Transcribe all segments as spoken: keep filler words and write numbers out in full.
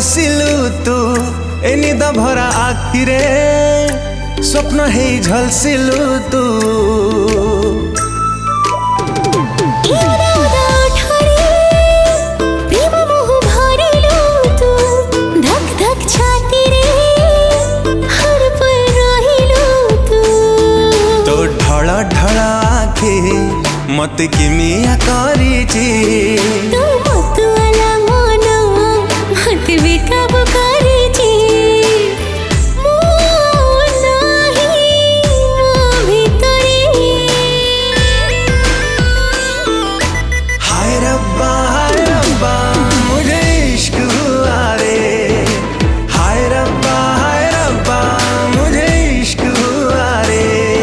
बसिलु तू ए निद भरा आखिरे स्वप्न हे झलसिलु तू मत किमिया करिछि तू मत वाला मन मत बेकाब करिछि मो नाही मो भितरे हाय रब्बा हाय रब्बा मुझे इश्क हुआ रे हाय रब्बा हाय रब्बा मुझे इश्क हुआ रे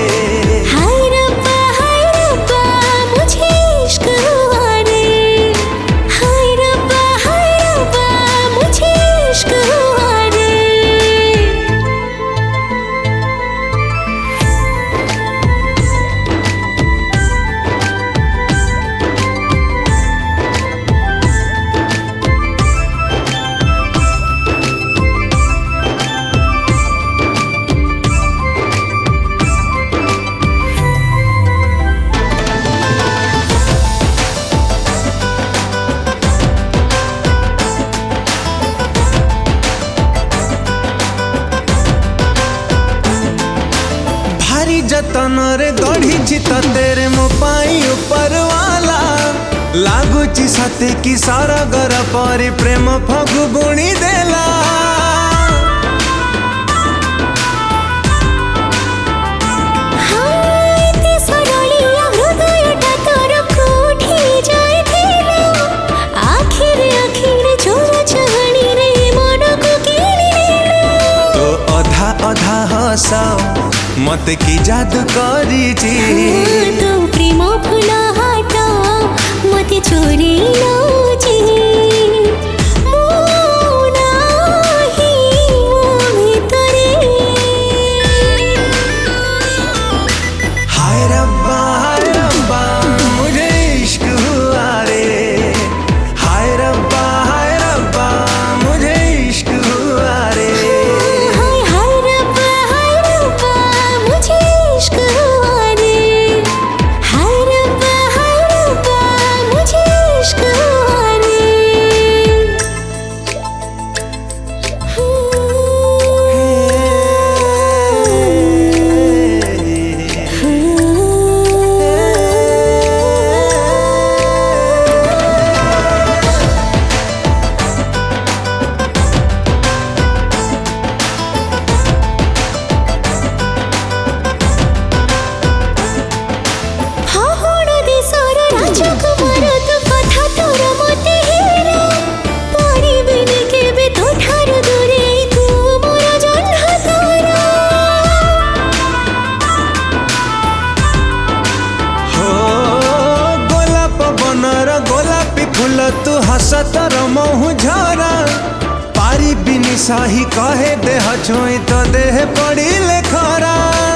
जतन रे गढ़ी तेरे मो पाई ऊपर वाला लागुची सते कि सरगर परी प्रेम फगु बुणी देला तो अधा अधा हसा मत की जादू करिछि तो प्रेम फूल हाट मत चोरी नौछि मो नाही मो भितरे हाय रब्बा हाय रब्बा मुझे इश्क हुआ रे हाय रब्बा हाय रब्बा मुझे इश्क हुआ रे तू हसतर महु झरा पारी बिनी साही कहे देह छुई तो देह पड़ी ले खरा।